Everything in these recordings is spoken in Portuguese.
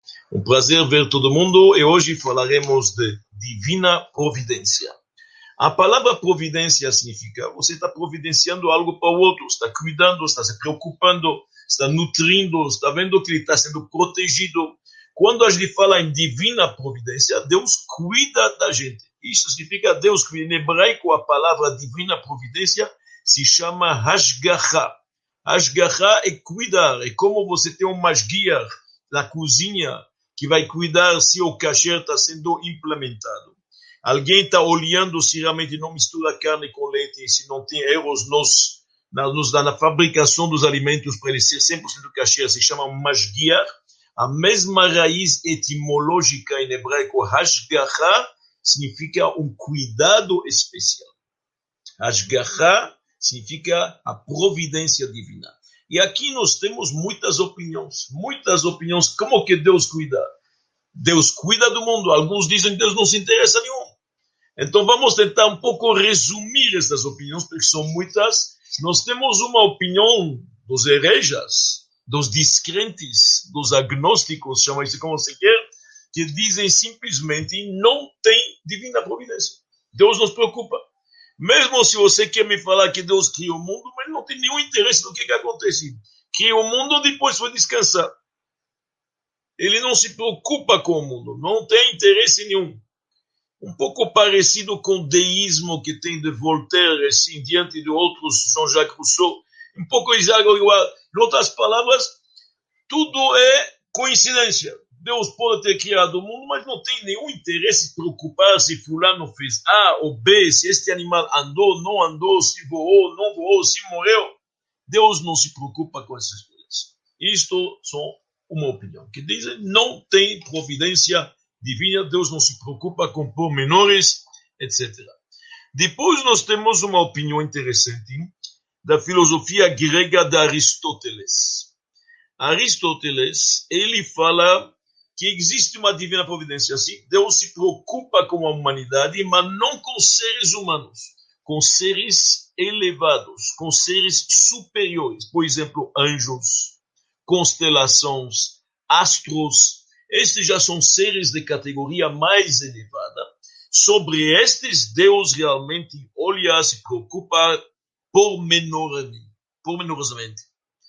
Um prazer ver todo mundo e hoje falaremos de divina providência. A palavra providência significa você está providenciando algo para o outro, está cuidando, está se preocupando, está nutrindo, está vendo que ele está sendo protegido. Quando a gente fala em divina providência, Deus cuida da gente. Isso significa Deus cuida. Em hebraico, a palavra divina providência se chama Hashgacha. Hashgacha é cuidar. É como você tem um masguiar na cozinha que vai cuidar se o kasher está sendo implementado. Alguém está olhando se realmente não mistura carne com leite, se não tem erros na fabricação dos alimentos para ele ser 100% kasher, se chama masguiar. A mesma raiz etimológica em hebraico, hashgacha, significa um cuidado especial. Hashgacha significa a providência divina. E aqui nós temos muitas opiniões. Como que Deus cuida? Deus cuida do mundo. Alguns dizem que Deus não se interessa nenhum. Então vamos tentar um pouco resumir essas opiniões, porque são muitas. Nós temos uma opinião dos herejas, dos descrentes, dos agnósticos, chama isso como você quer, que dizem simplesmente não tem divina providência. Deus não se preocupa. Mesmo se você quer me falar que Deus criou o mundo, mas não tem nenhum interesse no que acontece. Criou o mundo, depois foi descansar. Ele não se preocupa com o mundo, não tem interesse nenhum. Um pouco parecido com o deísmo que tem de Voltaire, assim, diante de outros, Jean-Jacques Rousseau. Um pouco igual. Em outras palavras, tudo é coincidência. Deus pode ter criado o mundo, mas não tem nenhum interesse em se preocupar se fulano fez A ou B, se este animal andou, não andou, se voou, não voou, se morreu. Deus não se preocupa com essas coisas. Isto são uma opinião, que dizem não tem providência divina, Deus não se preocupa com pormenores, etc. Depois nós temos uma opinião interessante da filosofia grega de Aristóteles. Aristóteles, ele fala que existe uma divina providência assim, Deus se preocupa com a humanidade, mas não com seres humanos, com seres elevados, com seres superiores, por exemplo, anjos, constelações, astros. Estes já são seres de categoria mais elevada. Sobre estes, Deus realmente olha, se preocupa pormenorosamente.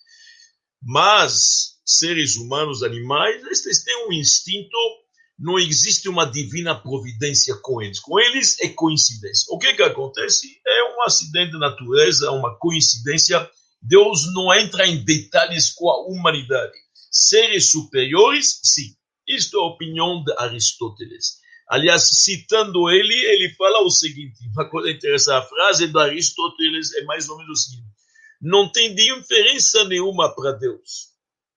Mas seres humanos, animais, estes têm um instinto, não existe uma divina providência com eles. Com eles é coincidência. O que acontece? É um acidente de natureza, uma coincidência. Deus não entra em detalhes com a humanidade. Seres superiores, sim. Isto é a opinião de Aristóteles. Aliás, citando ele fala o seguinte, uma coisa interessante, a frase de Aristóteles é mais ou menos o seguinte: não tem diferença nenhuma para Deus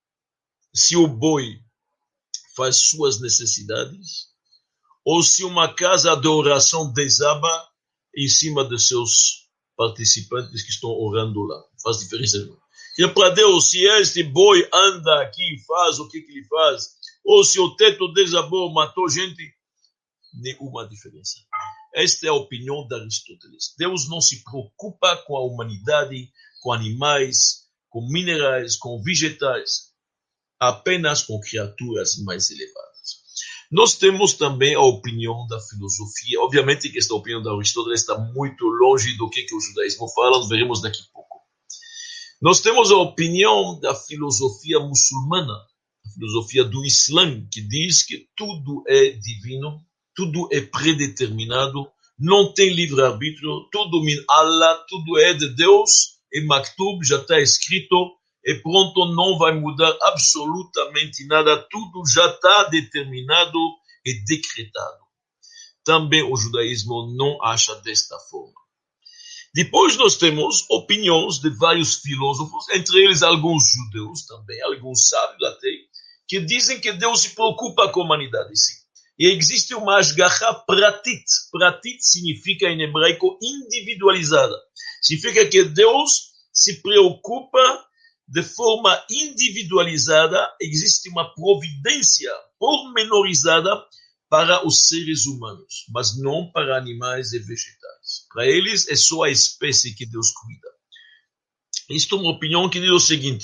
se o boi faz suas necessidades ou se uma casa de oração desaba em cima de seus participantes que estão orando lá. Não faz diferença nenhuma. E para Deus, se este boi anda aqui e faz o que ele faz, ou se o teto desabou, matou gente, nenhuma diferença. Esta é a opinião de Aristóteles. Deus não se preocupa com a humanidade, com animais, com minerais, com vegetais, apenas com criaturas mais elevadas. Nós temos também a opinião da filosofia. Obviamente que esta opinião de Aristóteles está muito longe do que o judaísmo fala, veremos daqui a pouco. Nós temos a opinião da filosofia muçulmana, a filosofia do Islã, que diz que tudo é divino, tudo é predeterminado, não tem livre-arbítrio, tudo min Allah, tudo é de Deus, e maktub já está escrito, e pronto, não vai mudar absolutamente nada, tudo já está determinado e decretado. Também o judaísmo não acha desta forma. Depois nós temos opiniões de vários filósofos, entre eles alguns judeus também, alguns sábios até, que dizem que Deus se preocupa com a humanidade, sim. E existe uma ashgacha pratit. Pratit significa em hebraico individualizada. Significa que Deus se preocupa de forma individualizada, existe uma providência pormenorizada para os seres humanos, mas não para animais e vegetais. Para eles é só a espécie que Deus cuida. Isto é uma opinião que diz o seguinte: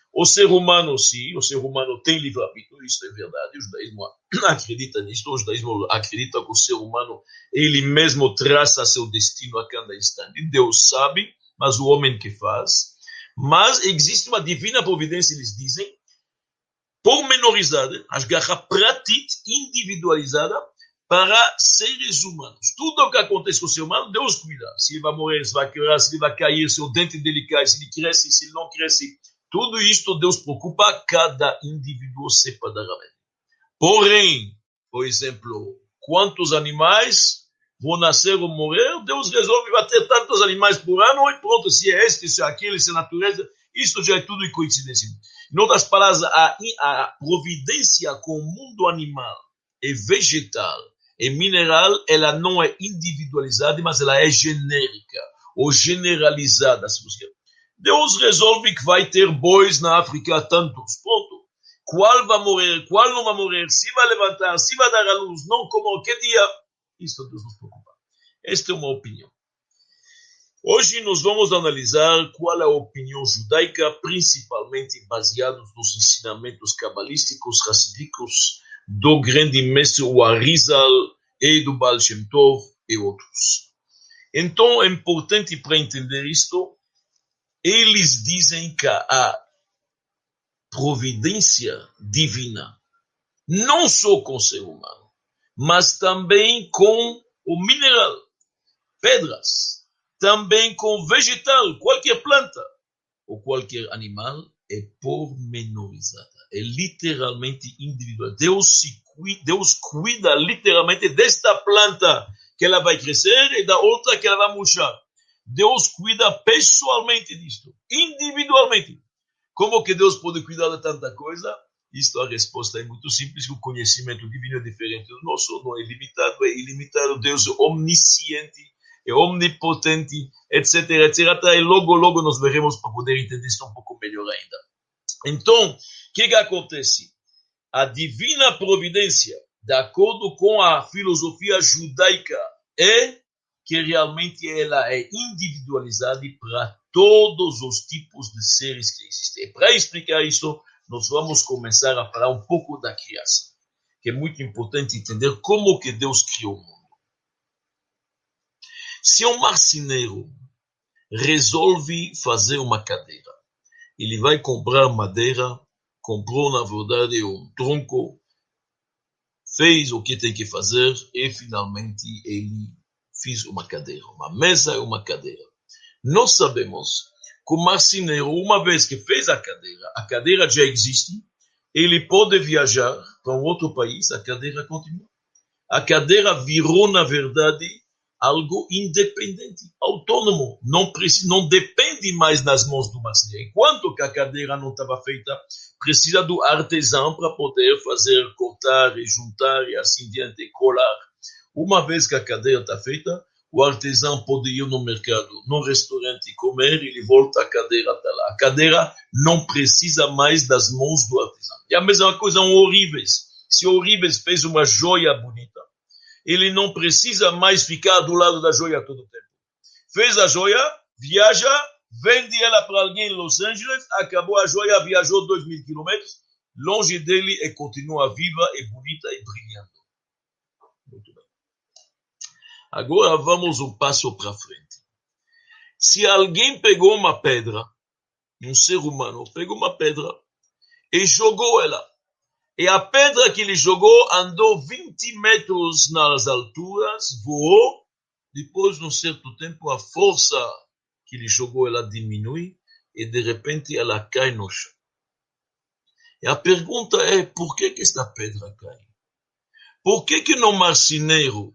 O ser humano, sim, o ser humano tem livre-arbítrio, isso é verdade, o judaísmo acredita nisso, o judaísmo acredita que o ser humano, ele mesmo traça seu destino a cada instante. Deus sabe, mas o homem que faz. Mas existe uma divina providência, eles dizem, pormenorizada, השגחה פרטית, individualizada, para seres humanos. Tudo o que acontece com o ser humano, Deus cuida. Se ele vai morrer, se vai quebrar, se ele vai cair, se o dente dele cai, se ele cresce, se ele não cresce. Tudo isto Deus preocupa cada indivíduo separadamente. Porém, por exemplo, quantos animais vão nascer ou morrer, Deus resolve bater tantos animais por ano e pronto, se é este, se é aquele, se é a natureza, isto já é tudo em coincidência. Em outras palavras, a providência com o mundo animal e vegetal e mineral, ela não é individualizada, mas ela é genérica ou generalizada, se você quer. Deus resolve que vai ter bois na África tantos, pronto. Qual vai morrer, qual não vai morrer, se vai levantar, se vai dar a luz, não como, que dia, isso Deus nos preocupa. Esta é uma opinião. Hoje nós vamos analisar qual é a opinião judaica, principalmente baseada nos ensinamentos cabalísticos, racídicos, do grande mestre Arizal e do Baal Shem Tov e outros. Então é importante para entender isto, eles dizem que a providência divina, não só com o ser humano, mas também com o mineral, pedras, também com vegetal, qualquer planta ou qualquer animal, é pormenorizada, é literalmente individual. Deus cuida literalmente desta planta que ela vai crescer e da outra que ela vai murchar. Deus cuida pessoalmente disto, individualmente. Como que Deus pode cuidar de tanta coisa? Isto, a resposta é muito simples, o conhecimento divino é diferente do nosso, não é limitado, é ilimitado. Deus é omnisciente, é omnipotente, etc, etc. E logo nós veremos para poder entender isso um pouco melhor ainda. Então, o que acontece? A divina providência, de acordo com a filosofia judaica, é que realmente ela é individualizada para todos os tipos de seres que existem. E para explicar isso, nós vamos começar a falar um pouco da criação, que é muito importante entender como que Deus criou o mundo. Se um marceneiro resolve fazer uma cadeira, ele vai comprar madeira, comprou na verdade um tronco, fez o que tem que fazer e finalmente ele fez uma cadeira, uma mesa e uma cadeira. Nós sabemos que o marceneiro, uma vez que fez a cadeira já existe, ele pode viajar para um outro país, a cadeira continua. A cadeira virou, na verdade, algo independente, autônomo, não depende mais das mãos do marceneiro. Enquanto que a cadeira não estava feita, precisa do artesão para poder fazer, cortar e juntar e assim diante, colar. Uma vez que a cadeira está feita, o artesão pode ir no mercado, no restaurante comer, ele volta, a cadeira está lá. A cadeira não precisa mais das mãos do artesão. E a mesma coisa um ourives. Se o ourives fez uma joia bonita, ele não precisa mais ficar do lado da joia todo o tempo. Fez a joia, viaja, vende ela para alguém em Los Angeles, acabou a joia, viajou 2.000 quilômetros, longe dele e continua viva e bonita e brilhando. Muito bem. Agora vamos um passo para frente. Se alguém pegou uma pedra, um ser humano pegou uma pedra e jogou ela, e a pedra que ele jogou andou 20 metros nas alturas, voou, depois de um certo tempo a força que ele jogou ela diminui e de repente ela cai no chão. E a pergunta é, por que esta pedra cai? Por que no marceneiro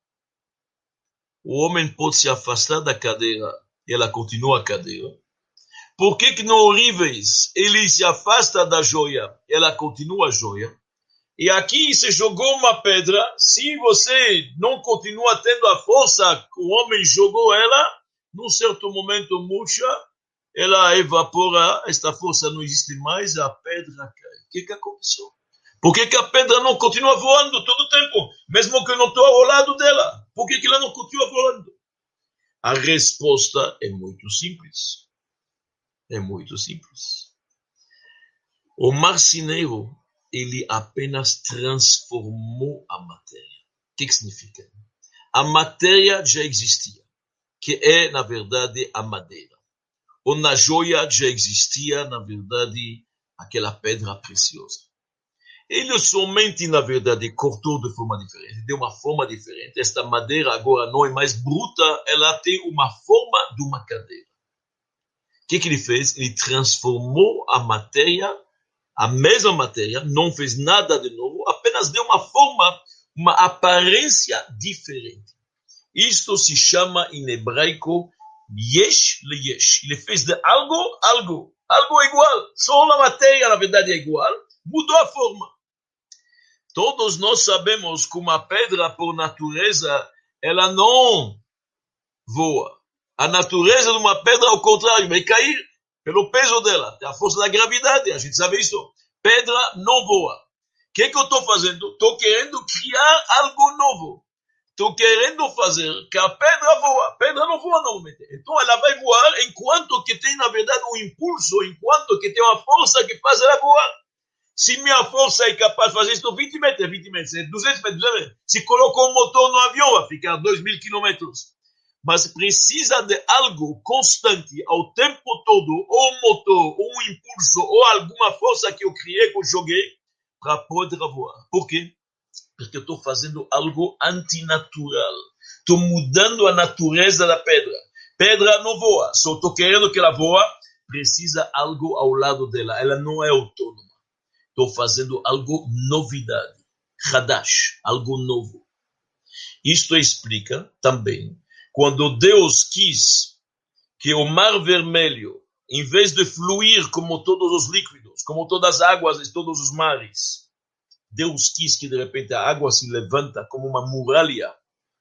o homem pode se afastar da cadeira e ela continua a cadeira? Por que no ourives ele se afasta da joia e ela continua a joia? E aqui se jogou uma pedra, se você não continua tendo a força que o homem jogou ela, num certo momento murcha, ela evapora, esta força não existe mais, a pedra cai. O que aconteceu? Por que a pedra não continua voando todo o tempo, mesmo que eu não estou ao lado dela? Por que ela não continua voando? A resposta é muito simples. É muito simples. O marceneiro, ele apenas transformou a matéria. O que significa? A matéria já existia, que é, na verdade, a madeira. Ou na joia já existia, na verdade, aquela pedra preciosa. Ele somente, na verdade, cortou de forma diferente, deu uma forma diferente. Esta madeira agora não é mais bruta, ela tem uma forma de uma cadeira. O que ele fez? Ele transformou a matéria, a mesma matéria, não fez nada de novo, apenas deu uma forma, uma aparência diferente. Isto se chama em hebraico yesh le yesh. Ele fez de algo igual. Só a matéria, na verdade, é igual, mudou a forma. Todos nós sabemos que uma pedra, por natureza, ela não voa. A natureza de uma pedra, ao contrário, vai cair pelo peso dela. Tem a força da gravidade, a gente sabe isso. Pedra não voa. O que eu estou fazendo? Estou querendo criar algo novo. Estou querendo fazer que a pedra voa. A pedra não voa normalmente. Então ela vai voar enquanto que tem, na verdade, um impulso, enquanto que tem uma força que faz ela voar. Se minha força é capaz de fazer isso 20 metros, 20 metros, 200 metros. Se colocou um motor no avião, vai ficar 2.000 quilômetros. Mas precisa de algo constante ao tempo todo, ou um motor, ou um impulso, ou alguma força que eu criei, que eu joguei, para poder voar. Por quê? Porque eu estou fazendo algo antinatural. Estou mudando a natureza da pedra. Pedra não voa, só estou querendo que ela voa, precisa algo ao lado dela. Ela não é autônoma. Estou fazendo algo novidade. Hadash, algo novo. Isto explica também quando Deus quis que o Mar Vermelho, em vez de fluir como todos os líquidos, como todas as águas de todos os mares, Deus quis que de repente a água se levanta como uma muralha.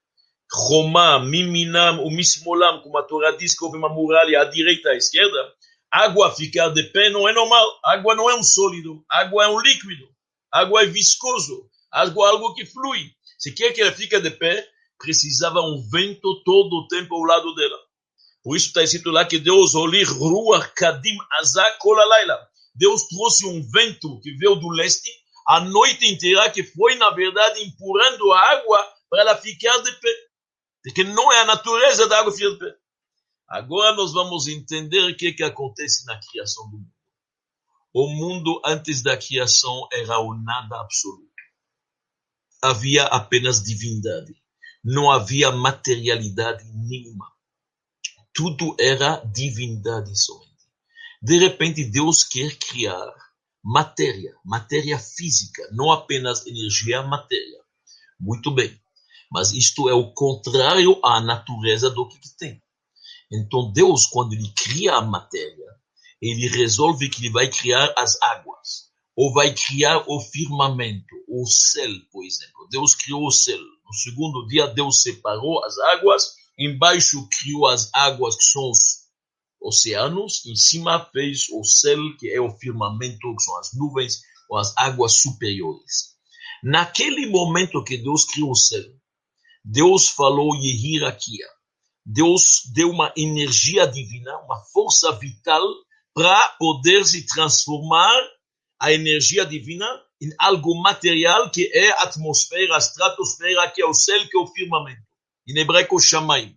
Romá, Miminam, o Mismolam, como a Torá diz que houve uma muralha à direita e à esquerda, água ficar de pé não é normal. Água não é um sólido, água é um líquido, água é viscoso, água é algo que flui. Se quer que ela fique de pé, precisava um vento todo o tempo ao lado dela. Por isso está escrito lá que Deus olir ruach kadim azak kol halayla. Deus trouxe um vento que veio do leste a noite inteira, que foi, na verdade, empurrando a água para ela ficar de pé. Porque não é a natureza da água ficar de pé. Agora nós vamos entender o que acontece na criação do mundo. O mundo, antes da criação, era o nada absoluto. Havia apenas divindade. Não havia materialidade nenhuma. Tudo era divindade somente. De repente, Deus quer criar matéria física, não apenas energia, matéria. Muito bem. Mas isto é o contrário à natureza do que tem. Então, Deus, quando ele cria a matéria, ele resolve que ele vai criar as águas, ou vai criar o firmamento, o céu, por exemplo. Deus criou o céu. No segundo dia, Deus separou as águas, embaixo criou as águas, que são os oceanos, em cima fez o céu, que é o firmamento, que são as nuvens, ou as águas superiores. Naquele momento que Deus criou o céu, Deus falou Yehirakia. Deus deu uma energia divina, uma força vital para poder se transformar a energia divina em algo material que é a atmosfera, a estratosfera, que é o céu, que é o firmamento. Em hebraico, Shamayim.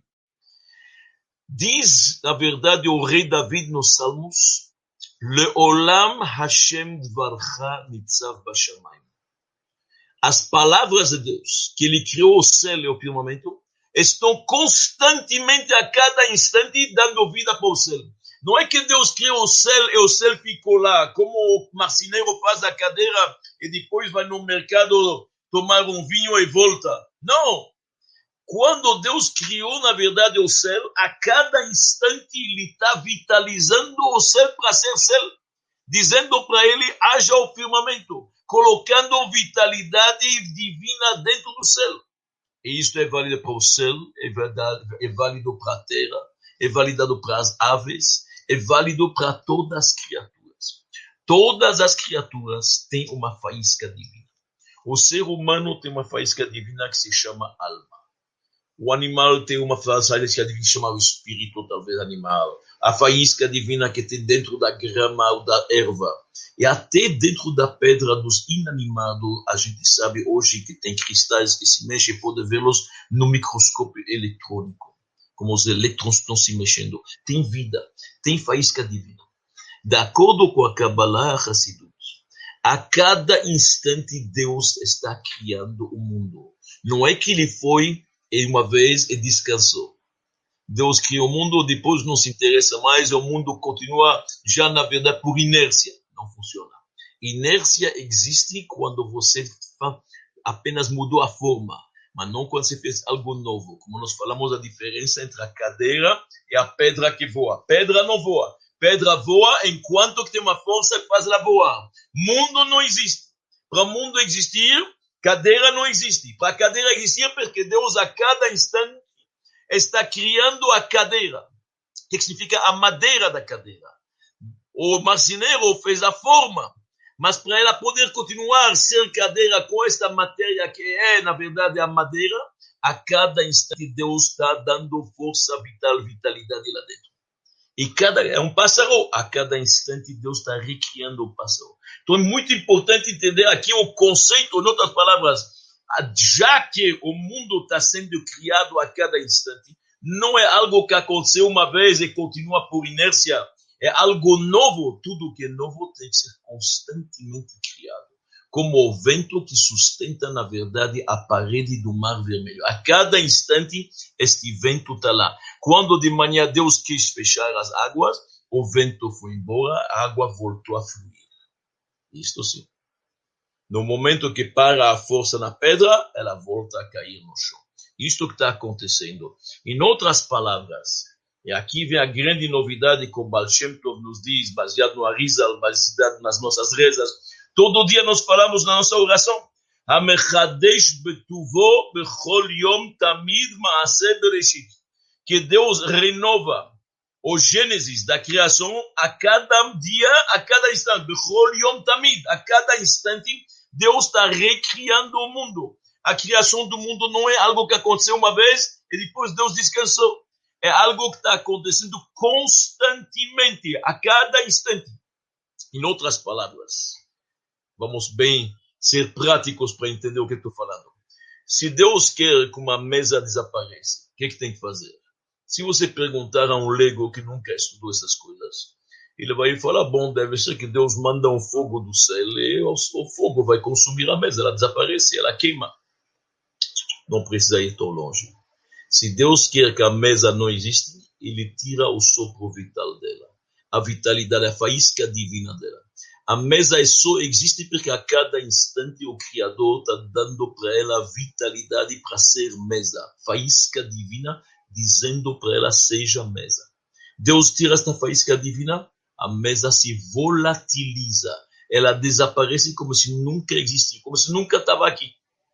Diz, na verdade, o rei David nos Salmos, Leolam Hashem Dvarcha Nitzav Bashamayim. As palavras de Deus, que ele criou o céu e o firmamento, estão constantemente, a cada instante, dando vida para o céu. Não é que Deus criou o céu e o céu ficou lá, como o marceneiro faz a cadeira e depois vai no mercado tomar um vinho e volta. Não! Quando Deus criou, na verdade, o céu, a cada instante ele está vitalizando o céu para ser céu, dizendo para ele, haja o firmamento, colocando vitalidade divina dentro do céu. E isto é válido para o céu, é válido para a terra, é válido para as aves, é válido para todas as criaturas. Todas as criaturas têm uma faísca divina. O ser humano tem uma faísca divina que se chama alma. O animal tem uma faísca divina que se chama o espírito, talvez animal. a faísca divina que tem dentro da grama ou da erva, e até dentro da pedra dos inanimados, a gente sabe hoje que tem cristais que se mexem, pode vê-los no microscópio eletrônico, como os elétrons estão se mexendo. Tem vida, tem faísca divina. De acordo com a Kabbalah Hassidut, a cada instante Deus está criando o mundo. Não é que ele foi uma vez e descansou. Deus criou o mundo, depois não se interessa mais, o mundo continua já, na verdade, por inércia. Não funciona. Inércia existe quando você apenas mudou a forma, mas não quando você fez algo novo. Como nós falamos, a diferença entre a cadeira e a pedra que voa. Pedra não voa. Pedra voa enquanto que tem uma força que faz ela voar. Mundo não existe. Para o mundo existir, cadeira não existe. Para a cadeira existir, porque Deus a cada instante está criando a cadeira. O que significa a madeira da cadeira? O marceneiro fez a forma, mas para ela poder continuar a ser cadeira com esta matéria que é, na verdade, a madeira, a cada instante Deus está dando força, vitalidade lá dentro. E é um pássaro, a cada instante Deus está recriando o pássaro. Então é muito importante entender aqui o conceito, em outras palavras, já que o mundo está sendo criado a cada instante, não é algo que aconteceu uma vez e continua por inércia. É algo novo. Tudo que é novo tem que ser constantemente criado. Como o vento que sustenta, na verdade, a parede do Mar Vermelho. A cada instante, este vento está lá. Quando de manhã Deus quis fechar as águas, o vento foi embora, a água voltou a fluir. Isto sim. No momento que para a força na pedra, ela volta a cair no chão. Isto que está acontecendo. Em outras palavras, e aqui vem a grande novidade que o Baal Shem Tov nos diz, baseado no Arizal, baseado nas nossas rezas. Todo dia nós falamos na nossa oração. Hamechadesh betuvo bechol yom tamid maaseh bereshit. Que Deus renova o Gênesis da criação a cada dia, a cada instante. Bechol yom tamid. A cada instante, Deus está recriando o mundo. A criação do mundo não é algo que aconteceu uma vez e depois Deus descansou. É algo que está acontecendo constantemente, a cada instante. Em outras palavras, vamos bem ser práticos para entender o que estou falando. Se Deus quer que uma mesa desapareça, o que tem que fazer? Se você perguntar a um leigo que nunca estudou essas coisas, ele vai falar, bom, deve ser que Deus manda um fogo do céu e o fogo vai consumir a mesa, ela desaparece, ela queima. Não precisa ir tão longe. Se Deus quer que a mesa não exista, ele tira o sopro vital dela. A vitalidade, a faísca divina dela. A mesa só existe porque a cada instante o Criador está dando para ela vitalidade para ser mesa. Faísca divina, dizendo para ela, seja mesa. Deus tira esta faísca divina, a mesa se volatiliza. Ela desaparece como se nunca existisse, como se nunca estava aqui.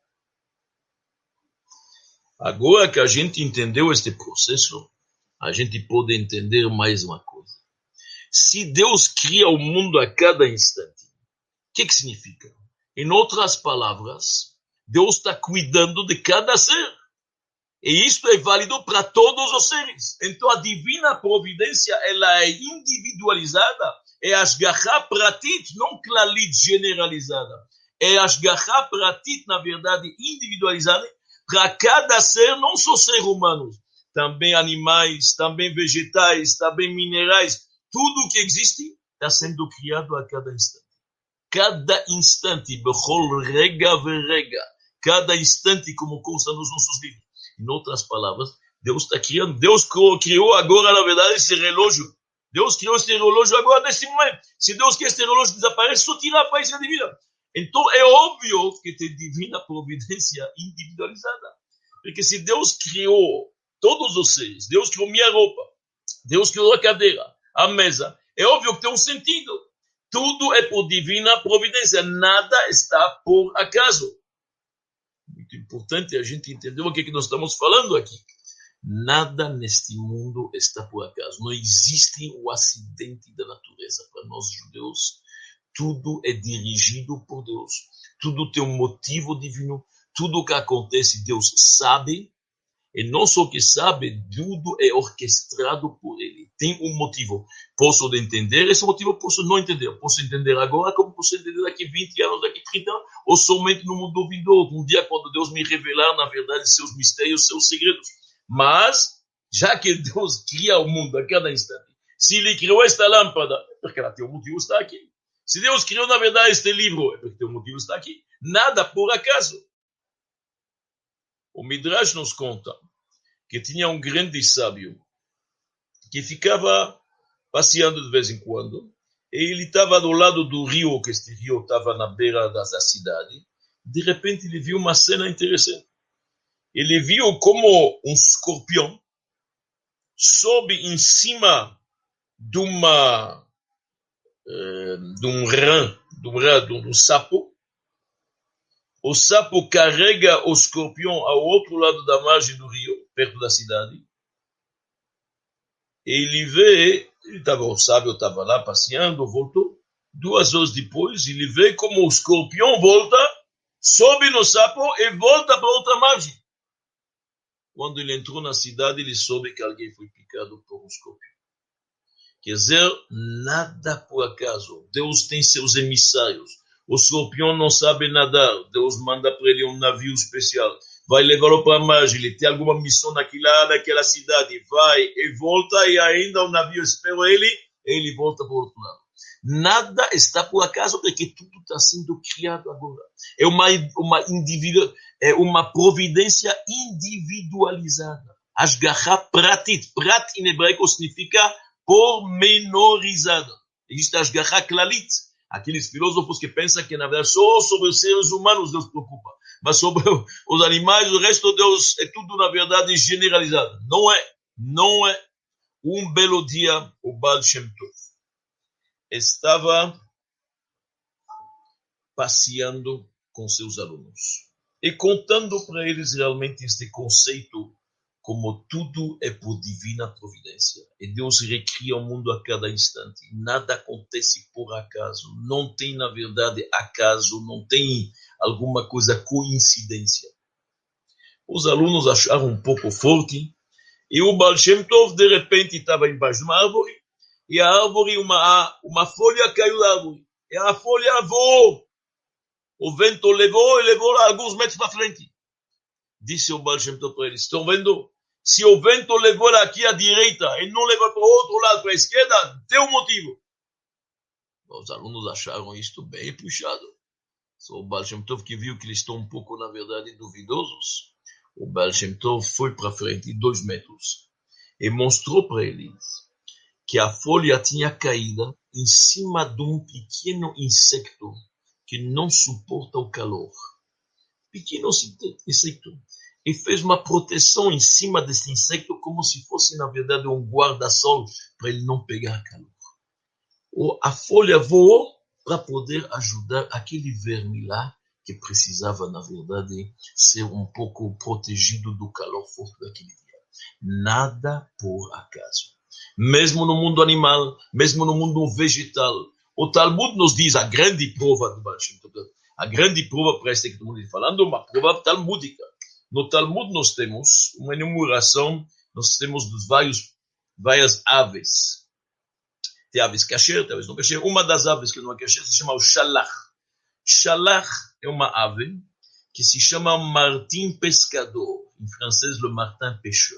Agora que a gente entendeu este processo, a gente pode entender mais uma coisa. Se Deus cria o mundo a cada instante, o que significa? Em outras palavras, Deus está cuidando de cada ser. E isto é válido para todos os seres. Então a divina providência, ela é individualizada, é Ashgacha Pratit, não Klalit generalizada. É Ashgacha Pratit, na verdade, individualizada, para cada ser, não só seres humanos, também animais, também vegetais, também minerais, tudo que existe está sendo criado a cada instante. Cada instante, bechol rega verega, cada instante, como consta nos nossos livros. Em outras palavras, Deus está criando, Deus criou agora, na verdade, esse relógio. Deus criou esse relógio agora, nesse momento. Se Deus quer esse relógio desaparecer, só tira a faísca divina. Então é óbvio que tem divina providência individualizada. Porque se Deus criou todos os seres, Deus criou minha roupa, Deus criou a cadeira, a mesa, é óbvio que tem um sentido. Tudo é por divina providência, nada está por acaso. Muito importante a gente entender o que nós estamos falando aqui. Nada neste mundo está por acaso. Não existe o acidente da natureza. Para nós judeus, tudo é dirigido por Deus. Tudo tem um motivo divino. Tudo que acontece, Deus sabe. E não só que sabe, tudo é orquestrado por Ele. tem um motivo. Posso entender esse motivo, posso não entender. Posso entender agora, como posso entender daqui 20 anos, daqui 30 anos, ou somente no mundo vindouro. Um dia, quando Deus me revelar, na verdade, seus mistérios, seus segredos. Mas, já que Deus cria o mundo a cada instante, se Ele criou esta lâmpada, é porque ela tem um motivo, está aqui. Se Deus criou, na verdade, este livro, é porque tem um motivo, está aqui. Nada por acaso. O Midrash nos conta que tinha um grande sábio que ficava passeando de vez em quando, e ele estava do lado do rio, que este rio estava na beira da cidade. De repente ele viu uma cena interessante. Ele viu como um escorpião sobe em cima de um rã, de um sapo. O sapo carrega o escorpião ao outro lado da margem do rio, perto da cidade. Ele vê, o sábio estava lá passeando, voltou. 2 horas depois, ele vê como o escorpião volta, sobe no sapo e volta para outra margem. Quando ele entrou na cidade, ele soube que alguém foi picado por um escorpião. Quer dizer, nada por acaso. Deus tem seus emissários. O escorpião não sabe nadar. Deus manda para ele um navio especial. Vai levá-lo para a margem. Ele tem alguma missão naquela cidade. Vai e volta, e ainda o navio espera ele, e ele volta para o outro lado. Nada está por acaso, porque tudo está sendo criado agora. É uma providência individualizada. Ashgaha pratit. Prat em hebraico significa pormenorizada. Existe Ashgaha klalit. Aqueles filósofos que pensam que, na verdade, só sobre os seres humanos Deus se preocupa. Mas sobre os animais, o resto de Deus é tudo, na verdade, generalizado. Não é. Um belo dia, o Baal Shem Tov estava passeando com seus alunos e contando para eles realmente este conceito, como tudo é por divina providência. E Deus recria o mundo a cada instante. Nada acontece por acaso. Não tem, na verdade, acaso. Não tem alguma coisa coincidência. Os alunos acharam um pouco forte. E o Baal Shem Tov, de repente, estava embaixo de uma árvore. E a árvore, uma folha caiu da árvore. E a folha voou. O vento levou e levou alguns metros para frente. Disse o Baal Shem Tov para eles: estão vendo? Se o vento levou ela aqui à direita e não levou para o outro lado, para a esquerda, tem um motivo. Os alunos acharam isto bem puxado. Só o Baal Shem Tov que viu que eles estão um pouco, na verdade, duvidosos. O Baal Shem Tov foi para frente 2 metros e mostrou para eles que a folha tinha caído em cima de um pequeno insecto que não suporta o calor. Pequeno insecto. E fez uma proteção em cima desse insecto como se fosse, na verdade, um guarda-sol para ele não pegar calor. A folha voou para poder ajudar aquele verme lá que precisava, na verdade, ser um pouco protegido do calor forte daquele dia. Nada por acaso. Mesmo no mundo animal, mesmo no mundo vegetal. O Talmud nos diz a grande prova do Baal Shem Tov. A grande prova para este que todo mundo está falando, uma prova talmúdica. No Talmud nós temos uma enumeração, nós temos dos várias aves. Tem aves kasher, tem aves não kasher. Uma das aves que não é kasher se chama o shalach. Shalach é uma ave que se chama martin pescador. Em francês, le martin pêcheur.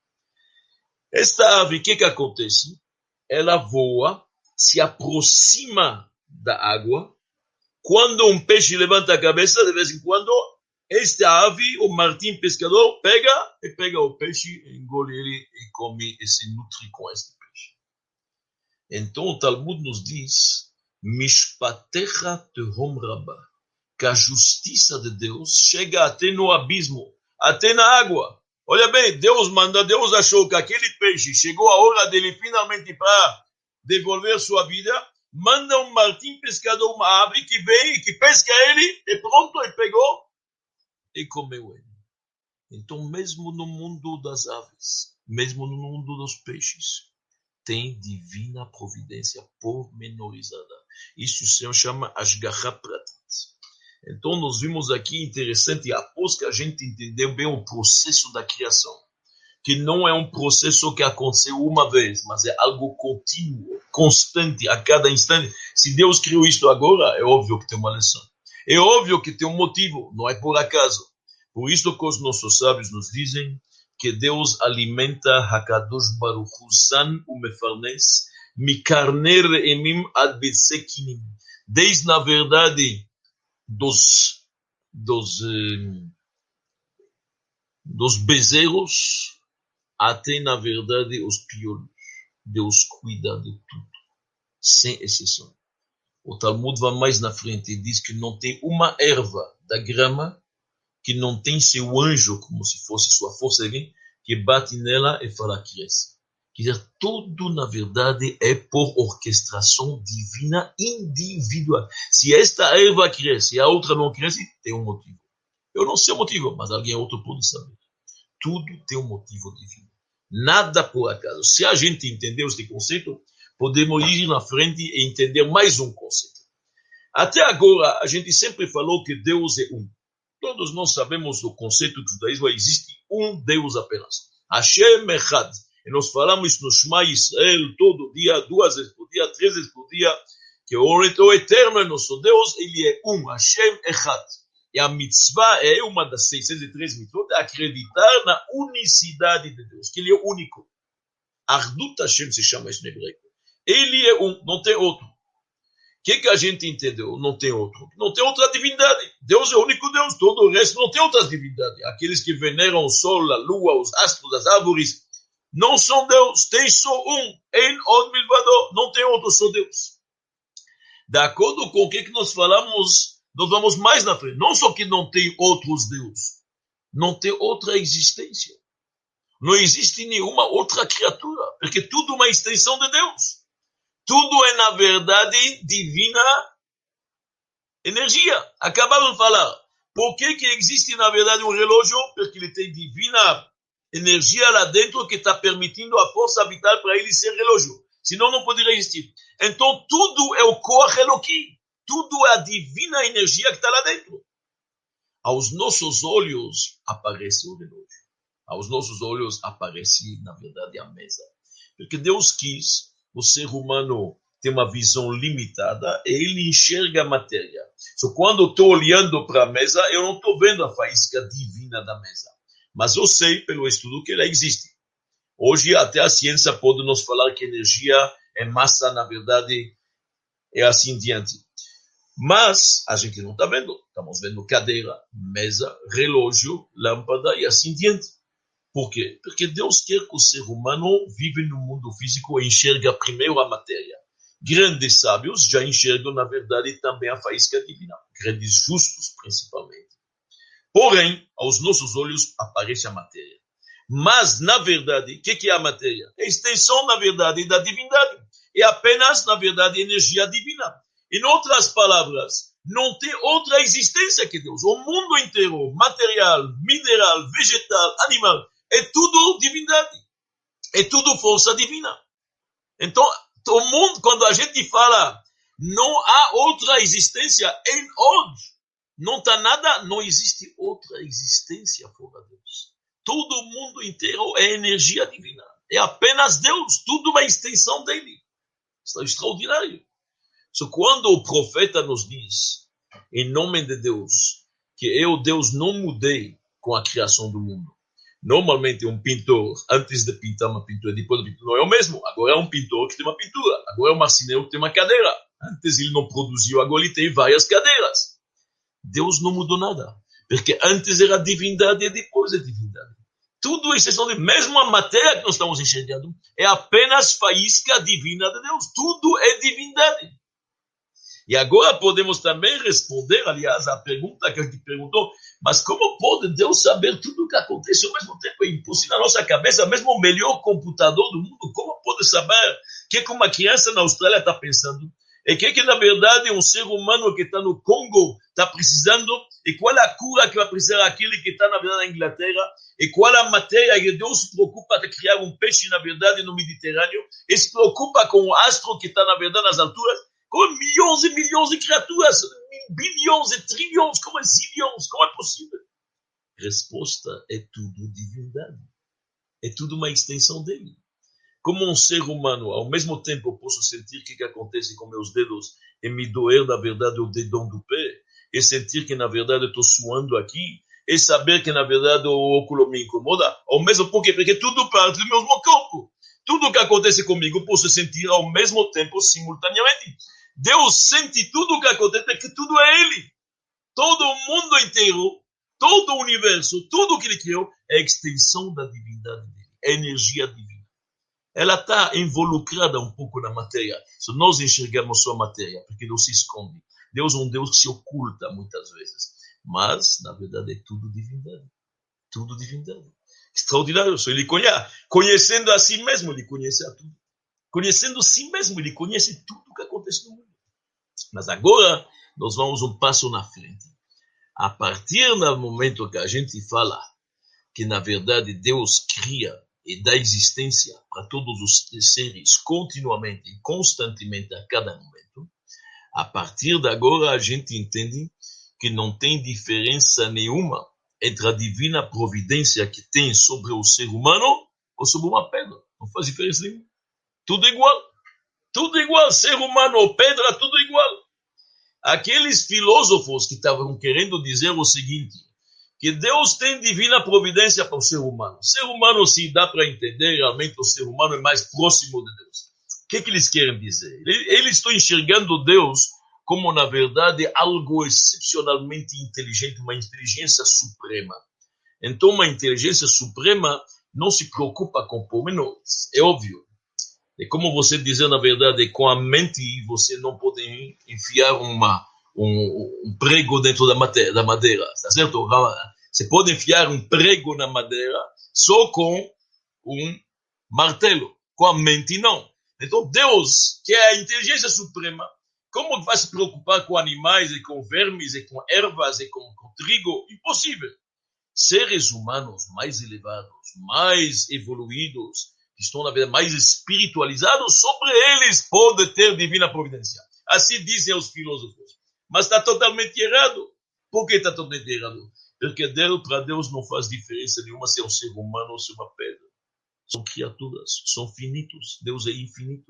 Esta ave, o que acontece? Ela voa, se aproxima da água. Quando um peixe levanta a cabeça, de vez em quando, esta ave, o martim pescador, pega o peixe, engole ele e come e se nutre com este peixe. Então o Talmud nos diz: Mishpatecha tehom rabah, que a justiça de Deus chega até no abismo, até na água. Olha bem, Deus achou que aquele peixe chegou a hora dele finalmente para devolver sua vida. Manda um martim pescador, uma ave que vem, que pesca ele, e pronto, ele pegou e comeu ele. Então, mesmo no mundo das aves, mesmo no mundo dos peixes, tem divina providência pormenorizada. Isso o Senhor chama Ashgaha pratit. Então, nós vimos aqui, interessante, após que a gente entendeu bem o processo da criação, que não é processo que aconteceu uma vez, mas é algo contínuo, constante, a cada instante. Se Deus criou isto agora, é óbvio que tem uma lição. É óbvio que tem motivo, não é por acaso. Por isso que os nossos sábios nos dizem que Deus alimenta Hakadosh Baruch Hu Zan umefarnes mikarner emim ad betsekinim. Desde, na verdade, dos bezerros até, na verdade, os piolhos. Deus cuida de tudo, sem exceção. O Talmud vai mais na frente e diz que não tem uma erva da grama que não tem seu anjo, como se fosse sua força divina, que bate nela e fala cresce. Quer dizer, tudo, na verdade, é por orquestração divina individual. Se esta erva cresce e a outra não cresce, tem um motivo. Eu não sei o motivo, mas alguém outro pode saber. Tudo tem um motivo divino. Nada por acaso. Se a gente entender este conceito, podemos ir na frente e entender mais um conceito. Até agora, a gente sempre falou que Deus é um. Todos nós sabemos o conceito do judaísmo, existe um Deus apenas. Hashem Echad. E nós falamos no Shema Israel todo dia, 2 vezes por dia, 3 vezes por dia, que o eterno é nosso Deus, ele é um, Hashem Echad. E a mitzvah é uma das 603 mitzvot, é acreditar na unicidade de Deus, que ele é único. Ardut Hashem se chama isso no hebraico. Ele é um, não tem outro. O que a gente entendeu? Não tem outro. Não tem outra divindade. Deus é o único Deus. Todo o resto não tem outras divindades. Aqueles que veneram o sol, a lua, os astros, as árvores, não são Deus. Tem só um. Ein od milvado. Não tem outro, só Deus. De acordo com o que nós falamos, nós vamos mais na frente. Não só que não tem outros deuses. Não tem outra existência. Não existe nenhuma outra criatura. Porque tudo é uma extensão de Deus. Tudo é, na verdade, divina energia. Acabamos de falar. Por que existe, na verdade, um relógio? Porque ele tem divina energia lá dentro que está permitindo a força vital para ele ser relógio. Senão não poderia existir. Então, tudo é o Koach Eloki. Tudo é a divina energia que está lá dentro. Aos nossos olhos aparece o relógio. Aos nossos olhos aparece, na verdade, a mesa. Porque Deus quis... O ser humano tem uma visão limitada e ele enxerga a matéria. Só quando eu estou olhando para a mesa, eu não estou vendo a faísca divina da mesa. Mas eu sei, pelo estudo, que ela existe. Hoje, até a ciência pode nos falar que energia é massa, na verdade, é assim diante. Mas a gente não está vendo. Estamos vendo cadeira, mesa, relógio, lâmpada e assim diante. Por quê? Porque Deus quer que o ser humano vive no mundo físico e enxerga primeiro a matéria. Grandes sábios já enxergam, na verdade, também a faísca divina. Grandes justos, principalmente. Porém, aos nossos olhos, aparece a matéria. Mas, na verdade, o que é a matéria? É a extensão, na verdade, da divindade. É apenas, na verdade, energia divina. Em outras palavras, não tem outra existência que Deus. O mundo inteiro, material, mineral, vegetal, animal, é tudo divindade. É tudo força divina. Então, o mundo, quando a gente fala, não há outra existência em onde não está nada, não existe outra existência fora de Deus. Todo o mundo inteiro é energia divina. É apenas Deus. Tudo uma extensão dele. Isso é extraordinário. Só quando o profeta nos diz, em nome de Deus, que eu, Deus, não mudei com a criação do mundo. Normalmente um pintor, antes de pintar uma pintura, depois de pintar, não é o mesmo. Agora é um pintor que tem uma pintura. Agora é um marceneiro que tem uma cadeira. Antes ele não produziu, agora ele tem várias cadeiras. Deus não mudou nada. Porque antes era divindade e depois é divindade. Tudo é exceção de... Mesmo a matéria que nós estamos enxergando é apenas faísca divina de Deus. Tudo é divindade. E agora podemos também responder, aliás, a pergunta que a gente perguntou, mas como pode Deus saber tudo o que acontece ao mesmo tempo? É impossível na nossa cabeça, mesmo o melhor computador do mundo, como pode saber o que uma criança na Austrália está pensando? E o que na verdade um ser humano que está no Congo está precisando? E qual é a cura que vai precisar aquele que está na verdade na Inglaterra? E qual é a matéria que Deus se preocupa de criar um peixe na verdade no Mediterrâneo? E se preocupa com o astro que está na verdade nas alturas? Com milhões e milhões de criaturas, bilhões e trilhões, como é zilhões, como é possível? Resposta é tudo divindade. É tudo uma extensão dele. Como um ser humano, ao mesmo tempo eu posso sentir o que acontece com meus dedos e me doer, na verdade, o dedão do pé, e sentir que, na verdade, eu estou suando aqui, e saber que, na verdade, o óculos me incomoda, ao mesmo tempo, porque tudo parte do meu corpo. Tudo que acontece comigo, eu posso sentir ao mesmo tempo, simultaneamente. Deus sente tudo o que acontece, porque tudo é Ele. Todo o mundo inteiro, todo o universo, tudo o que Ele criou, é a extensão da divindade dele, é a energia divina. Ela está involucrada um pouco na matéria. Se nós enxergamos só a matéria, porque Deus se esconde. Deus é um Deus que se oculta muitas vezes. Mas, na verdade, é tudo divindade. Tudo divindade. Extraordinário. Só ele conhece. Conhecendo a si mesmo, ele conhece a tudo. Conhecendo a si mesmo, ele conhece tudo o que acontece no mundo. Mas agora, nós vamos um passo na frente. A partir do momento que a gente fala que, na verdade, Deus cria e dá existência para todos os seres continuamente e constantemente a cada momento, a partir de agora a gente entende que não tem diferença nenhuma entre a divina providência que tem sobre o ser humano ou sobre uma pedra. Não faz diferença nenhuma. Tudo igual. Tudo igual. Ser humano ou pedra, tudo igual. Aqueles filósofos que estavam querendo dizer o seguinte, que Deus tem divina providência para o ser humano. O ser humano, se dá para entender, realmente o ser humano é mais próximo de Deus. O que eles querem dizer? Eles estão enxergando Deus como, na verdade, algo excepcionalmente inteligente, uma inteligência suprema. Então, uma inteligência suprema não se preocupa com pormenores. É óbvio. É como você dizer, na verdade, com a mente você não pode enfiar um prego dentro da madeira, tá certo? Você pode enfiar um prego na madeira só com um martelo, com a mente não. Então Deus, que é a inteligência suprema, como vai se preocupar com animais e com vermes e com ervas e com trigo? Impossível. Seres humanos mais elevados, mais evoluídos, que estão na verdade mais espiritualizados, sobre eles pode ter divina providência. Assim dizem os filósofos. Mas está totalmente errado. Por que está totalmente errado? Porque para Deus não faz diferença nenhuma se é um ser humano ou se é uma pedra. São criaturas, são finitos. Deus é infinito.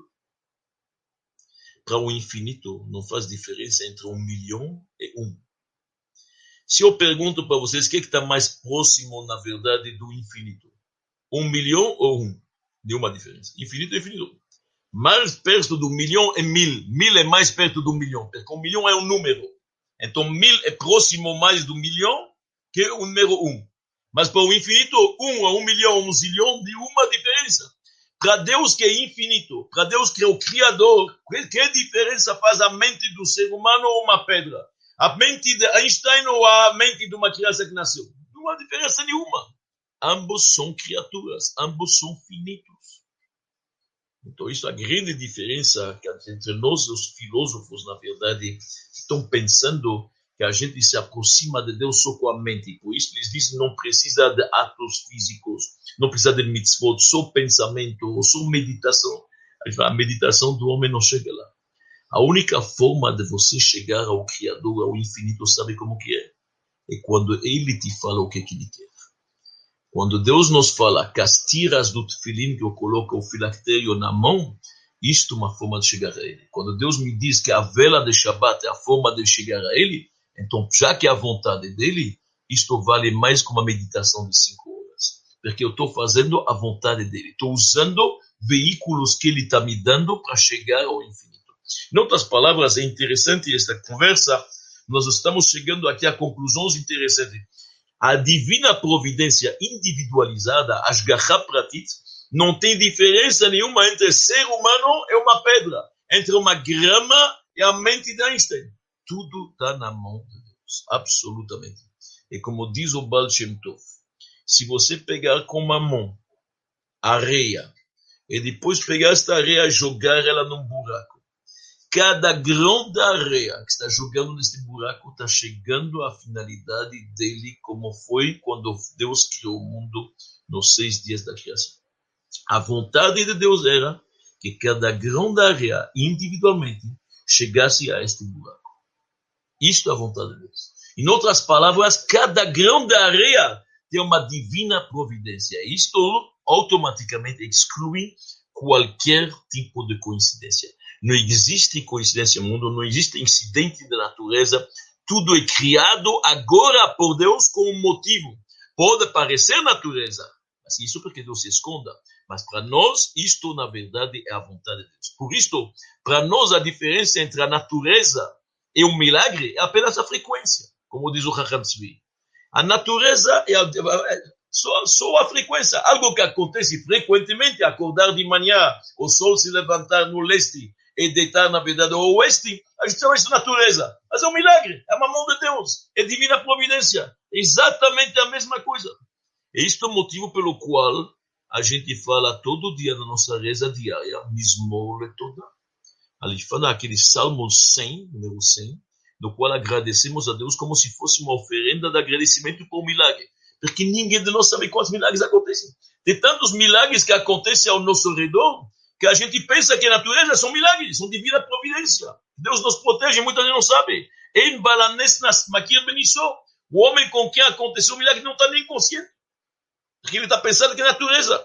Para o infinito não faz diferença entre 1 milhão e 1. Se eu pergunto para vocês o que está mais próximo, na verdade, do infinito? 1 milhão ou 1? Nenhuma diferença. Infinito é infinito. Mais perto do 1 milhão é 1000. 1000 é mais perto do 1 milhão, porque 1 milhão é um número. Então 1000 é próximo mais do 1 milhão que o número 1. Mas para o infinito, 1 a 1 milhão, 1 zilhão, nenhuma diferença. Para Deus que é infinito, para Deus que é o Criador, que diferença faz a mente do ser humano ou uma pedra? A mente de Einstein ou a mente de uma criança que nasceu? Não há diferença nenhuma. Ambos são criaturas, ambos são finitos. Então, isso é a grande diferença entre nós, os filósofos, na verdade, estão pensando que a gente se aproxima de Deus só com a mente. Por isso, eles dizem que não precisa de atos físicos, não precisa de mitzvot, só pensamento, só meditação. A meditação do homem não chega lá. A única forma de você chegar ao Criador, ao infinito, sabe como que é? É quando Ele te fala o que Ele quer. Quando Deus nos fala que as tiras do tefilim que eu coloco o filactério na mão, isto é uma forma de chegar a Ele. Quando Deus me diz que a vela de Shabbat é a forma de chegar a Ele, então, já que é a vontade dEle, isto vale mais que uma meditação de 5 horas. Porque eu estou fazendo a vontade dEle. Estou usando veículos que Ele está me dando para chegar ao infinito. Em outras palavras, é interessante esta conversa. Nós estamos chegando aqui a conclusões interessantes. A divina providência individualizada, Ashgacha Pratit, não tem diferença nenhuma entre ser humano e uma pedra, entre uma grama e a mente de Einstein. Tudo está na mão de Deus, absolutamente. E como diz o Baal Shem Tov, se você pegar com uma mão areia e depois pegar esta areia e jogar ela num buraco, cada grão da areia que está jogando nesse buraco está chegando à finalidade dele, como foi quando Deus criou o mundo nos 6 dias da criação. A vontade de Deus era que cada grão da areia, individualmente, chegasse a este buraco. Isto é a vontade de Deus. Em outras palavras, cada grão da areia tem uma divina providência. Isto automaticamente exclui qualquer tipo de coincidência. Não existe coincidência no mundo, não existe incidente da natureza, tudo é criado agora por Deus com um motivo. Pode parecer natureza, mas isso porque Deus se esconda. Mas para nós, isto na verdade é a vontade de Deus. Por isto, para nós a diferença entre a natureza e o milagre é apenas a frequência, como diz o Chacham Tzvi. A natureza é só a frequência. Algo que acontece frequentemente, acordar de manhã, o sol se levantar no leste e deitar, na verdade, ao oeste, a gente chama isso de natureza. Mas é um milagre, é uma mão de Deus, é divina providência. É exatamente a mesma coisa. E isto é o motivo pelo qual a gente fala todo dia na nossa reza diária, Mizmor Letodá. A gente fala aquele Salmo 100, número 100, no qual agradecemos a Deus como se fosse uma oferenda de agradecimento por um milagre. Porque ninguém de nós sabe quantos milagres acontecem. Tem tantos milagres que acontecem ao nosso redor, que a gente pensa que a natureza são milagres, são divina providência. Deus nos protege, muita gente não sabe. O homem com quem aconteceu o milagre não está nem consciente. Porque ele está pensando que é natureza.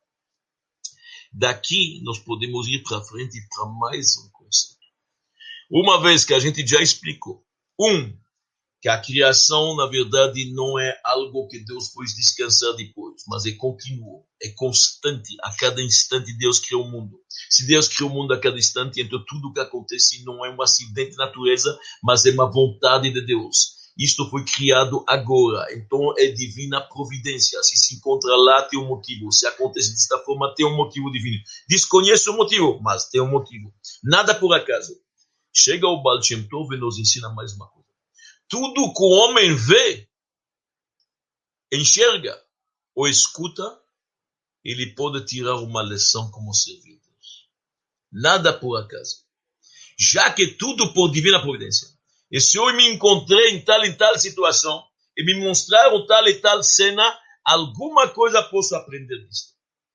Daqui nós podemos ir para frente para mais um conceito. Uma vez que a gente já explicou, que a criação, na verdade, não é algo que Deus pôs descansar depois, mas é contínuo, é constante. A cada instante Deus criou o mundo. Se Deus criou o mundo a cada instante, então tudo que acontece não é um acidente de natureza, mas é uma vontade de Deus. Isto foi criado agora, então é divina providência. Se encontra lá, tem um motivo. Se acontece desta forma, tem um motivo divino. Desconheço o motivo, mas tem um motivo. Nada por acaso. Chega o Baal Shem Tov e nos ensina mais uma coisa. Tudo que o homem vê, enxerga ou escuta, ele pode tirar uma lição como servir Deus. Nada por acaso. Já que tudo por divina providência. E se eu me encontrei em tal situação, e me mostraram tal e tal cena, alguma coisa posso aprender disso.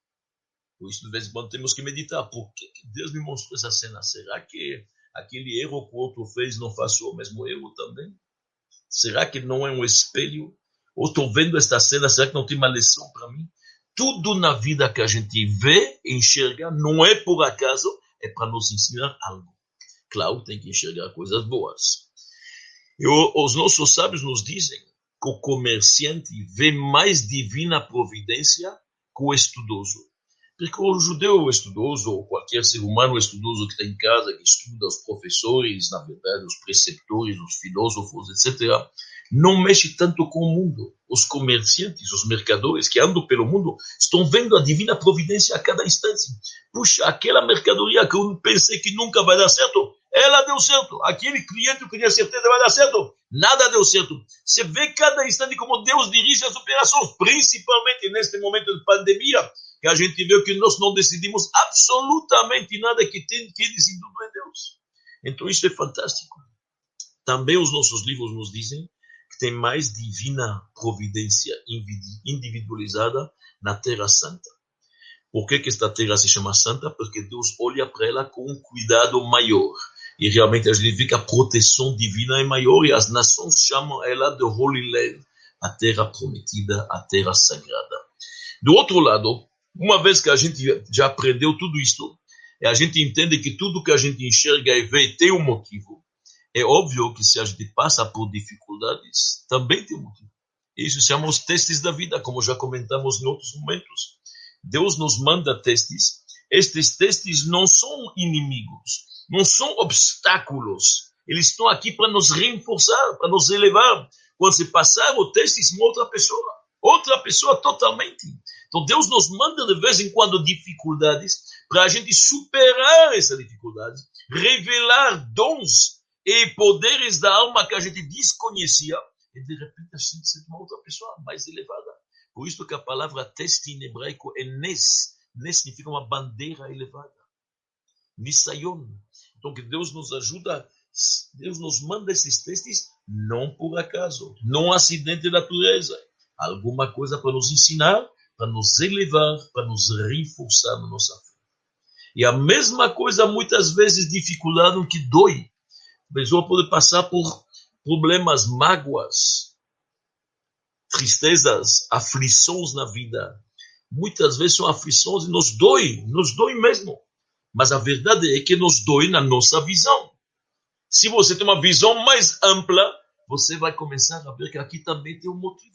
Por isso, de vez em quando, temos que meditar. Por que Deus me mostrou essa cena? Será que aquele erro que o outro fez não faço o mesmo erro também? Será que não é um espelho? Ou estou vendo esta cena, será que não tem uma lição para mim? Tudo na vida que a gente vê e enxerga não é por acaso, é para nos ensinar algo. Claro, tem que enxergar coisas boas. E os nossos sábios nos dizem que o comerciante vê mais divina providência que o estudoso. Porque o judeu estudoso, ou qualquer ser humano estudoso que está em casa, que estuda, os professores, na verdade, os preceptores, os filósofos, etc., não mexe tanto com o mundo. Os comerciantes, os mercadores que andam pelo mundo, estão vendo a divina providência a cada instante. Puxa, aquela mercadoria que eu pensei que nunca vai dar certo, ela deu certo. Aquele cliente que eu tinha certeza vai dar certo, nada deu certo. Você vê cada instante como Deus dirige as operações, principalmente neste momento de pandemia, que a gente vê que nós não decidimos absolutamente nada, que tem que decidir tudo é Deus. Então isso é fantástico. Também os nossos livros nos dizem que tem mais divina providência individualizada na Terra Santa. Por que esta terra se chama Santa? Porque Deus olha para ela com um cuidado maior. E realmente a gente vê que a proteção divina é maior e as nações chamam ela de Holy Land, a terra prometida, a terra sagrada. Do outro lado, uma vez que a gente já aprendeu tudo isto, e a gente entende que tudo que a gente enxerga e vê tem um motivo, é óbvio que se a gente passa por dificuldades, também tem um motivo. Isso se chama os testes da vida, como já comentamos em outros momentos. Deus nos manda testes. Estes testes não são inimigos, não são obstáculos. Eles estão aqui para nos reforçar, para nos elevar. Quando se passar o teste, é outra pessoa totalmente. Então Deus nos manda de vez em quando dificuldades para a gente superar essas dificuldades, revelar dons e poderes da alma que a gente desconhecia e de repente a gente se torna uma outra pessoa mais elevada. Por isso que a palavra teste em hebraico é Nes. Nes significa uma bandeira elevada. Nisayon. Então que Deus nos ajuda, Deus nos manda esses testes não por acaso, não acidente de natureza. Alguma coisa para nos ensinar, para nos elevar, para nos reforçar na nossa fé. E a mesma coisa, muitas vezes, dificuldade que dói. A pessoa pode passar por problemas, mágoas, tristezas, aflições na vida, muitas vezes são aflições e nos dói mesmo. Mas a verdade é que nos dói na nossa visão. Se você tem uma visão mais ampla, você vai começar a ver que aqui também tem um motivo.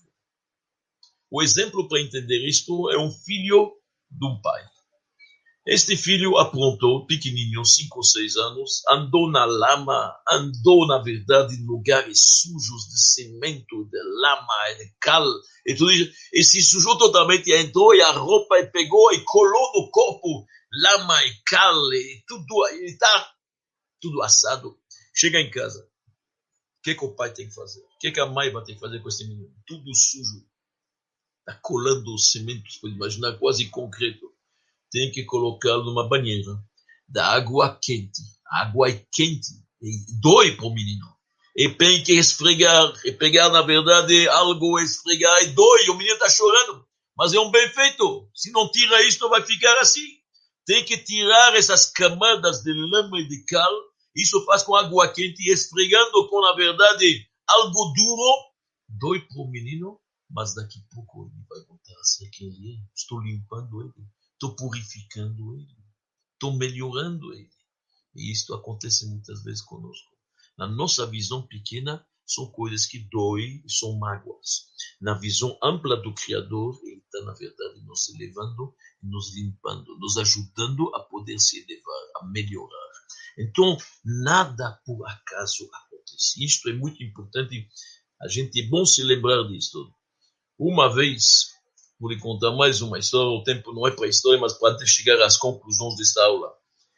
O exemplo para entender isto é um filho de um pai. Este filho aprontou, pequenininho, 5 ou 6 anos, andou na lama, andou, na verdade, em lugares sujos de cimento, de lama, de cal, e tudo isso. E se sujou totalmente, entrou e a roupa e pegou e colou no corpo lama e cal, e tudo, e está tudo assado. Chega em casa, o que o pai tem que fazer? O que a mãe vai ter que fazer com esse menino? Tudo sujo. Está colando os cimentos, pode imaginar, quase concreto. Tem que colocá-lo numa banheira da água quente. A água é quente e dói para o menino. E tem que esfregar, e pegar, na verdade, algo, esfregar e dói. O menino está chorando, mas é um bem feito. Se não tira isto, vai ficar assim. Tem que tirar essas camadas de lama e de cal. Isso faz com água quente e esfregando com, na verdade, algo duro. Dói para o menino, mas daqui a pouco ele vai voltar a ser quem ele é. Estou limpando ele. Estou purificando ele, estou melhorando ele. E isto acontece muitas vezes conosco. Na nossa visão pequena, são coisas que doem, são mágoas. Na visão ampla do Criador, ele está, na verdade, nos elevando, nos limpando, nos ajudando a poder se elevar, a melhorar. Então, nada por acaso acontece. Isto é muito importante. A gente é bom se lembrar disto. Uma vez, vou lhe contar mais uma história. O tempo não é para a história, mas para antes chegar às conclusões desta aula.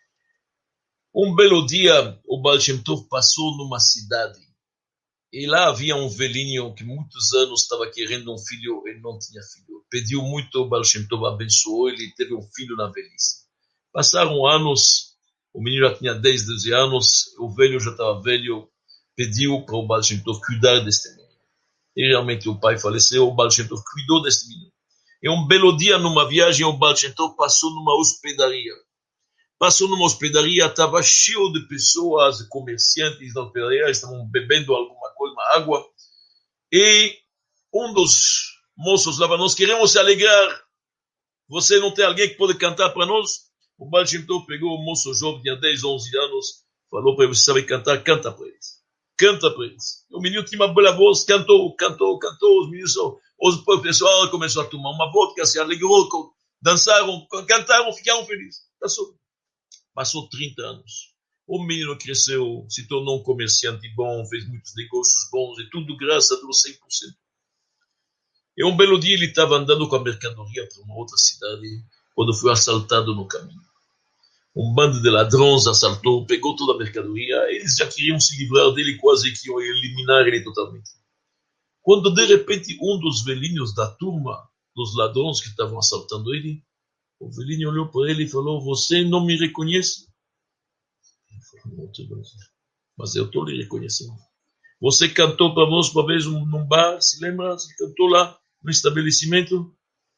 Um belo dia, o Baal Shem Tov passou numa cidade. E lá havia um velhinho que muitos anos estava querendo um filho, ele não tinha filho. Pediu muito, o Baal Shem Tov abençoou ele, teve um filho na velhice. Passaram anos, o menino já tinha 10, 12 anos, o velho já estava velho, pediu para o Baal Shem Tov cuidar deste menino. E realmente o pai faleceu, o Baal Shem Tov cuidou deste menino. E um belo dia, numa viagem, o Baal Shem Tov passou numa hospedaria. Estava cheio de pessoas, comerciantes da hospedaria, estavam bebendo alguma coisa, uma água. E um dos moços lá, nós queremos se alegrar. Você não tem alguém que pode cantar para nós? O Baal Shem Tov pegou o moço jovem, tinha 10, 11 anos, falou para ele, você sabe cantar? Canta para eles. Canta para eles. O menino tinha uma bela voz, cantou. Os meninos, o pessoal começou a tomar uma vodka, se alegrou, dançaram, cantaram, ficaram felizes. Passou 30 anos. O menino cresceu, se tornou um comerciante bom, fez muitos negócios bons e tudo graças a Deus 100%. E um belo dia ele estava andando com a mercadoria para uma outra cidade, quando foi assaltado no caminho. Um bando de ladrões assaltou, pegou toda a mercadoria, eles já queriam se livrar dele, quase que iam eliminar ele totalmente. Quando de repente um dos velhinhos da turma dos ladrões que estavam assaltando ele, o velhinho olhou para ele e falou, você não me reconhece? Ele falou, mas eu estou lhe reconhecendo. Você cantou para nós uma vez num bar, se lembra? Você cantou lá no estabelecimento?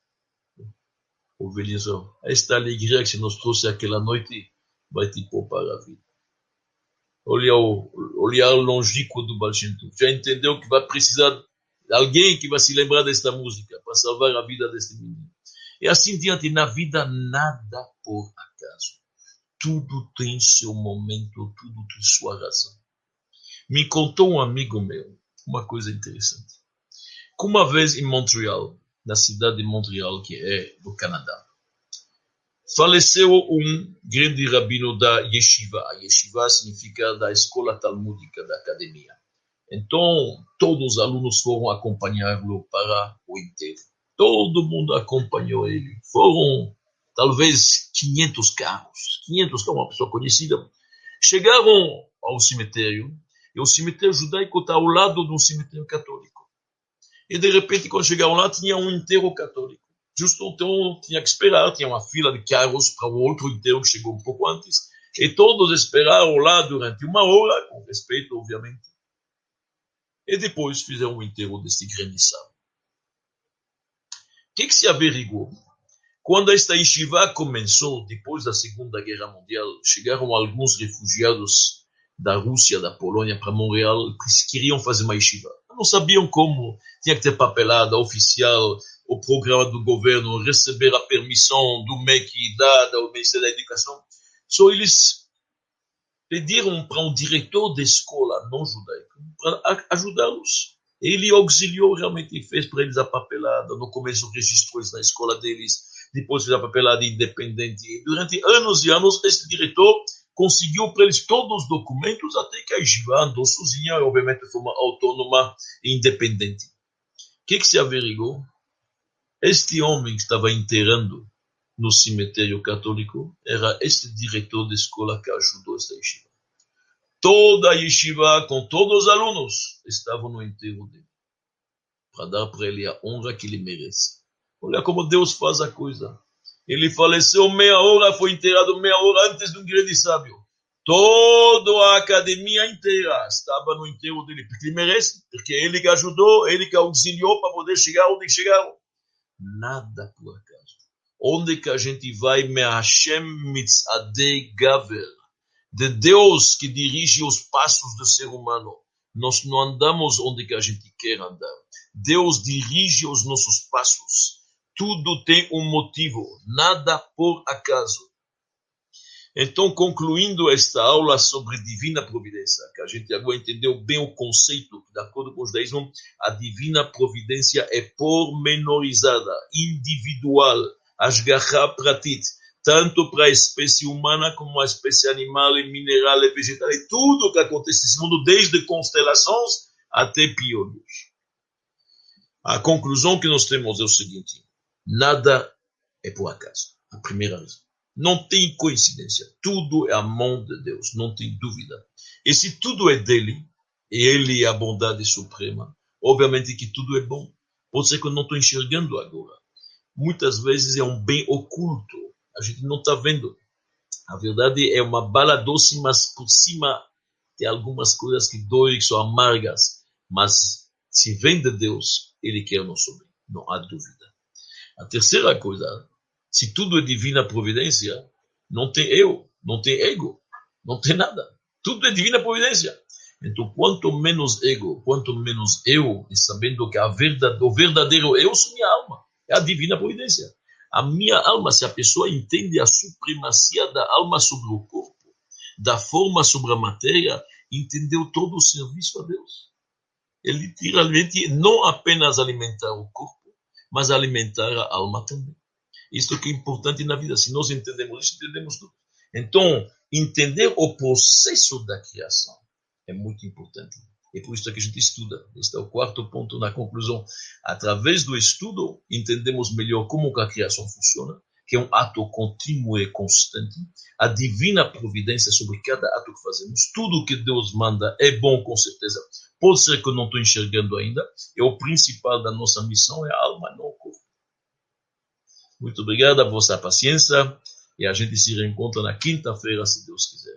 O velhinho falou, esta alegria que você nos trouxe aquela noite vai te poupar a vida. Olha o olhar longínquo do Baal Shem Tov. Já entendeu que vai precisar de alguém que vai se lembrar desta música para salvar a vida deste menino. E assim diante, na vida nada por acaso. Tudo tem seu momento, tudo tem sua razão. Me contou um amigo meu uma coisa interessante. Que uma vez em Montreal, na cidade de Montreal, que é do Canadá, faleceu um grande rabino da Yeshiva. A Yeshiva significa da escola talmúdica, da academia. Então, todos os alunos foram acompanhá-lo para o enterro. Todo mundo acompanhou ele. Foram, talvez, 500 carros. 500 carros, uma pessoa conhecida. Chegaram ao cemitério, e o cemitério judaico está ao lado de um cemitério católico. E, de repente, quando chegaram lá, tinha um enterro católico. Justo então, tinha que esperar, tinha uma fila de carros para o outro enterro que chegou um pouco antes. E todos esperaram lá durante 1 hora, com respeito, obviamente. E depois fizeram o enterro desse grande sábio. O que se averiguou? Quando esta yeshiva começou, depois da Segunda Guerra Mundial, chegaram alguns refugiados da Rússia, da Polônia, para Montreal, que queriam fazer uma yeshiva. Não sabiam como, tinha que ter papelada oficial, o programa do governo, receber a permissão do MEC dada ao Ministério da Educação. Só eles pediram para um diretor de escola não judaico para ajudá-los. Ele auxiliou realmente e fez para eles a papelada. No começo registrou isso na escola deles, depois fez a papelada independente. E durante anos e anos, esse diretor conseguiu para eles todos os documentos, até que a Yeshiva andou sozinha, obviamente de forma autônoma e independente. O que se averigou? Este homem que estava enterrando no cemitério católico era este diretor de escola que ajudou esta Yeshiva. Toda a Yeshiva, com todos os alunos, estavam no enterro dele, para dar para ele a honra que ele merece. Olha como Deus faz a coisa. Ele faleceu meia hora, foi enterrado meia hora antes de um grande sábio. Toda a academia inteira estava no enterro dele, porque ele merece, porque ele que ajudou, ele que auxiliou para poder chegar onde chegaram. Nada por acaso. Onde que a gente vai, me Hashem mitzadei gaver, de Deus que dirige os passos do ser humano. Nós não andamos onde que a gente quer andar. Deus dirige os nossos passos. Tudo tem um motivo, nada por acaso. Então, concluindo esta aula sobre divina providência, que a gente agora entendeu bem o conceito, de acordo com o judaísmo, a divina providência é pormenorizada, individual, ashgacha pratit, tanto para a espécie humana como a espécie animal, e mineral e vegetal, e tudo que acontece nesse mundo, desde constelações até piolhos. A conclusão que nós temos é o seguinte: nada é por acaso. A primeira razão. Não tem coincidência. Tudo é a mão de Deus, não tem dúvida. E se tudo é dele, e ele é a bondade suprema, obviamente que tudo é bom. Pode ser que eu não estou enxergando agora. Muitas vezes é um bem oculto. A gente não está vendo. A verdade é uma bala doce, mas por cima tem algumas coisas que doem, que são amargas. Mas se vem de Deus, ele quer o nosso bem. Não há dúvida. A terceira coisa, se tudo é divina providência, não tem eu, não tem ego, não tem nada. Tudo é divina providência. Então, quanto menos ego, quanto menos eu, e sabendo que o verdadeiro eu sou minha alma, é a divina providência. A minha alma, se a pessoa entende a supremacia da alma sobre o corpo, da forma sobre a matéria, entendeu todo o serviço a Deus. É literalmente não apenas alimentar o corpo, mas alimentar a alma também. Isso que é importante na vida. Se nós entendemos isso, entendemos tudo. Então, entender o processo da criação é muito importante. É por isso que a gente estuda. Este é o quarto ponto na conclusão. Através do estudo, entendemos melhor como a criação funciona, que é um ato contínuo e constante. A divina providência sobre cada ato que fazemos. Tudo que Deus manda é bom, com certeza. Pode ser que eu não estou enxergando ainda. E o principal da nossa missão é a alma, não o corpo. Muito obrigado a vossa paciência. E a gente se reencontra na quinta-feira, se Deus quiser.